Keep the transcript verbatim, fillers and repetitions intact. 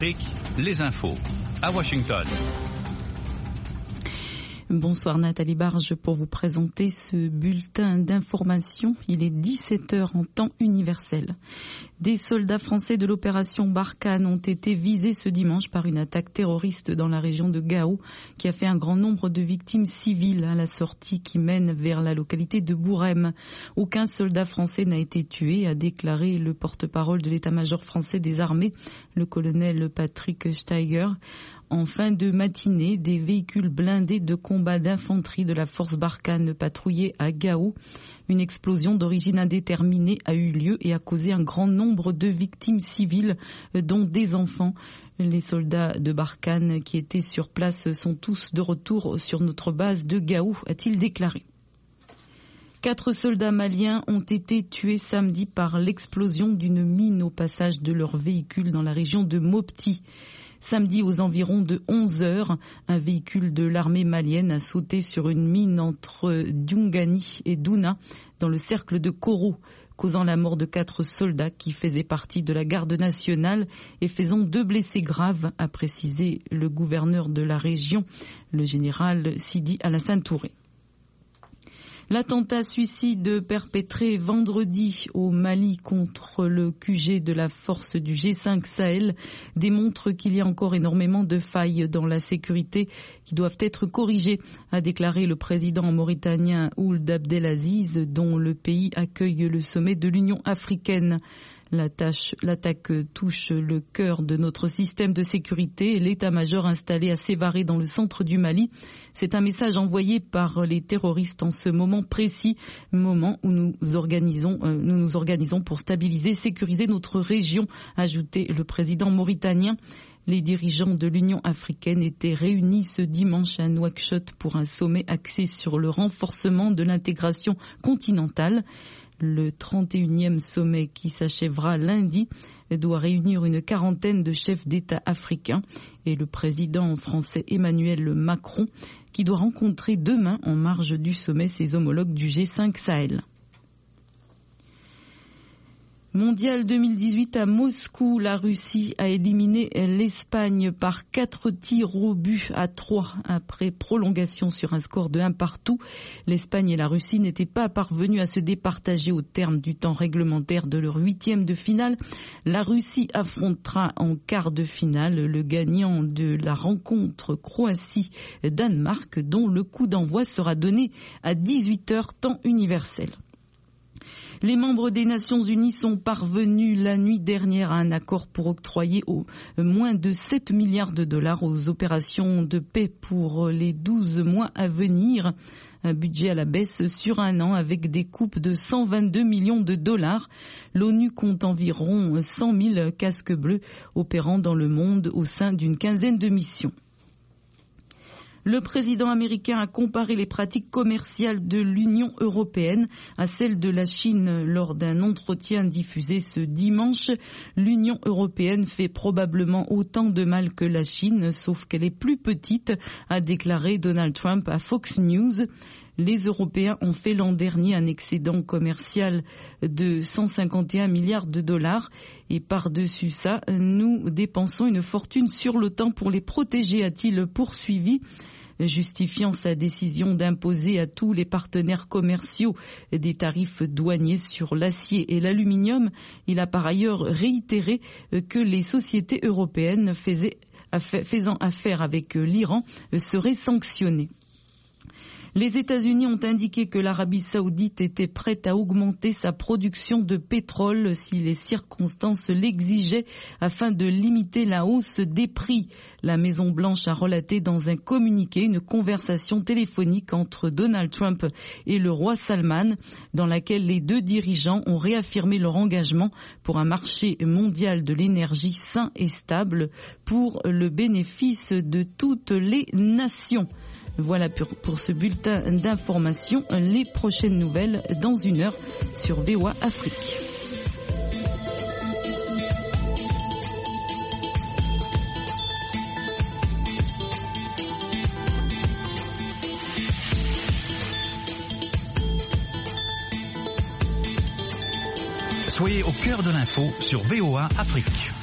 Les infos à Washington. Bonsoir Nathalie Barge pour vous présenter ce bulletin d'information. Il est dix-sept heures en temps universel. Des soldats français de l'opération Barkhane ont été visés ce dimanche par une attaque terroriste dans la région de Gao qui a fait un grand nombre de victimes civiles à la sortie qui mène vers la localité de Bourem. Aucun soldat français n'a été tué, a déclaré le porte-parole de l'état-major français des armées, le colonel Patrick Steiger. En fin de matinée, des véhicules blindés de combat d'infanterie de la force Barkhane patrouillaient à Gao. Une explosion d'origine indéterminée a eu lieu et a causé un grand nombre de victimes civiles, dont des enfants. Les soldats de Barkhane qui étaient sur place sont tous de retour sur notre base de Gao, a-t-il déclaré. Quatre soldats maliens ont été tués samedi par l'explosion d'une mine au passage de leur véhicule dans la région de Mopti. Samedi, aux environs de onze heures, un véhicule de l'armée malienne a sauté sur une mine entre Dungani et Douna, dans le cercle de Koro, causant la mort de quatre soldats qui faisaient partie de la garde nationale et faisant deux blessés graves, a précisé le gouverneur de la région, le général Sidi Alassane Touré. L'attentat suicide perpétré vendredi au Mali contre le Q G de la force du G cinq Sahel démontre qu'il y a encore énormément de failles dans la sécurité qui doivent être corrigées, a déclaré le président mauritanien Ould Abdelaziz, dont le pays accueille le sommet de l'Union africaine. La tâche, l'attaque touche le cœur de notre système de sécurité. L'état-major installé à Sévaré dans le centre du Mali, c'est un message envoyé par les terroristes en ce moment précis, moment où nous organisons, euh, nous nous organisons pour stabiliser, sécuriser notre région, a ajouté le président mauritanien. Les dirigeants de l'Union africaine étaient réunis ce dimanche à Nouakchott pour un sommet axé sur le renforcement de l'intégration continentale. Le trente et unième sommet qui s'achèvera lundi doit réunir une quarantaine de chefs d'État africains et le président français Emmanuel Macron qui doit rencontrer demain en marge du sommet ses homologues du G cinq Sahel. Mondial deux mille dix-huit à Moscou, la Russie a éliminé l'Espagne par quatre tirs au but à trois après prolongation sur un score de un partout. L'Espagne et la Russie n'étaient pas parvenus à se départager au terme du temps réglementaire de leur huitième de finale. La Russie affrontera en quart de finale le gagnant de la rencontre Croatie-Danemark dont le coup d'envoi sera donné à dix-huit heures temps universel. Les membres des Nations Unies sont parvenus la nuit dernière à un accord pour octroyer au moins de sept milliards de dollars aux opérations de paix pour les douze mois à venir. Un budget à la baisse sur un an avec des coupes de cent vingt-deux millions de dollars. L'ONU compte environ cent mille casques bleus opérant dans le monde au sein d'une quinzaine de missions. Le président américain a comparé les pratiques commerciales de l'Union européenne à celles de la Chine lors d'un entretien diffusé ce dimanche. L'Union européenne fait probablement autant de mal que la Chine, sauf qu'elle est plus petite, a déclaré Donald Trump à Fox News. Les Européens ont fait l'an dernier un excédent commercial de cent cinquante et un milliards de dollars et par-dessus ça, nous dépensons une fortune sur l'OTAN pour les protéger, a-t-il poursuivi, justifiant sa décision d'imposer à tous les partenaires commerciaux des tarifs douaniers sur l'acier et l'aluminium. Il a par ailleurs réitéré que les sociétés européennes faisaient, faisant affaire avec l'Iran seraient sanctionnées. Les États-Unis ont indiqué que l'Arabie saoudite était prête à augmenter sa production de pétrole si les circonstances l'exigeaient afin de limiter la hausse des prix. La Maison-Blanche a relaté dans un communiqué une conversation téléphonique entre Donald Trump et le roi Salman dans laquelle les deux dirigeants ont réaffirmé leur engagement pour un marché mondial de l'énergie sain et stable pour le bénéfice de toutes les nations. Voilà pour, pour ce bulletin d'information. Les prochaines nouvelles dans une heure sur V O A Afrique. Soyez au cœur de l'info sur V O A Afrique.